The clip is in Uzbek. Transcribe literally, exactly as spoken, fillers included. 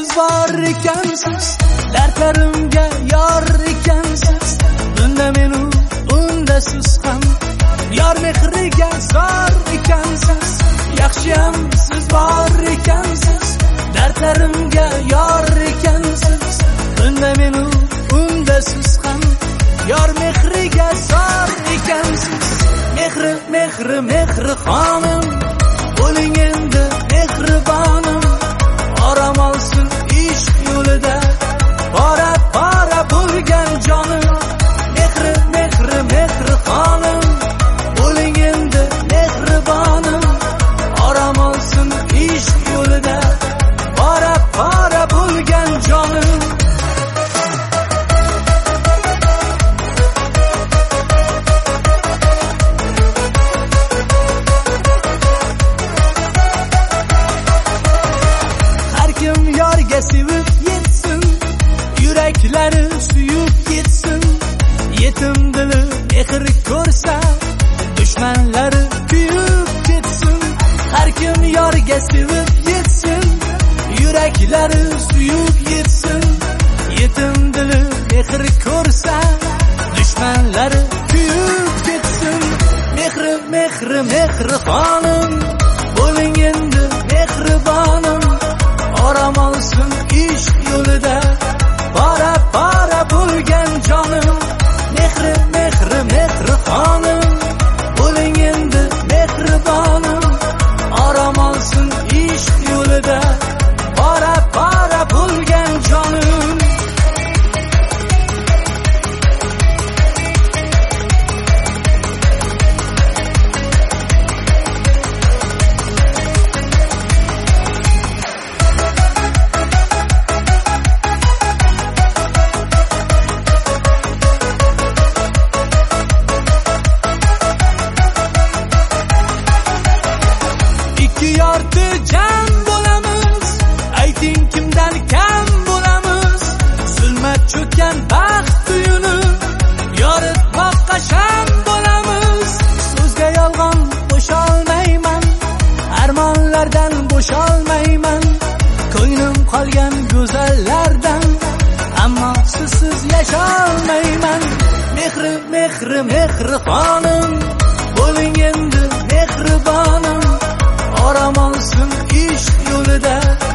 siz bor ekansiz, dardlarimga yor ekansiz. Unda meni unda siz ham yor mehriga zor ekansiz. Yaxshiyam siz bor ekansiz, dardlarimga yor ekansiz. Unda meni unda siz ham yor mehriga zor ekansiz. Mehri mehri mehri xonim, bo'ling endi mehribonim. Orom olsin ishq yo'lida bora bora bo'lgan jonim. Mehri mehri mehri xonim, bo'ling endi mehribonim. Orom olsin ishq yo'lida bora bora bo'lgan jonim. Sevib yetsin, yuraklari suyib yetsin. Yetim dili mehr ko'rsa, dushmanlari kuyib ketsin. Har kim yorga sevib yetsin, yuraklari suyib yetsin. Yetim dili mehr ko'rsa, dushmanlari kuyib ketsin. Mehri mehri mehri xonim, bo'ling endi mehribonim. Orom olsin ishq yo'lida bora bora bo'lgan jonim. Mehri mehri mehri xonim, bo'ling endi mehribonim. Orom olsin ishq yo'lida bora bora bo'lgan jonim. Jam bo'lamiz, ayting kimdan kam bo'lamiz. Zulmat cho'kkan baxt uyini yoritmoqqa sham bo'lamiz. So'zga yolg'on qo'sholmayman, armonlardan bo'sholmayman. Ko'nglim qolgan go'zallardan, ammo sizsiz yasholmayman. Mehri mehri mehri xonim, bo'ling endi mehribonim. Orom olsin ishq yo'lida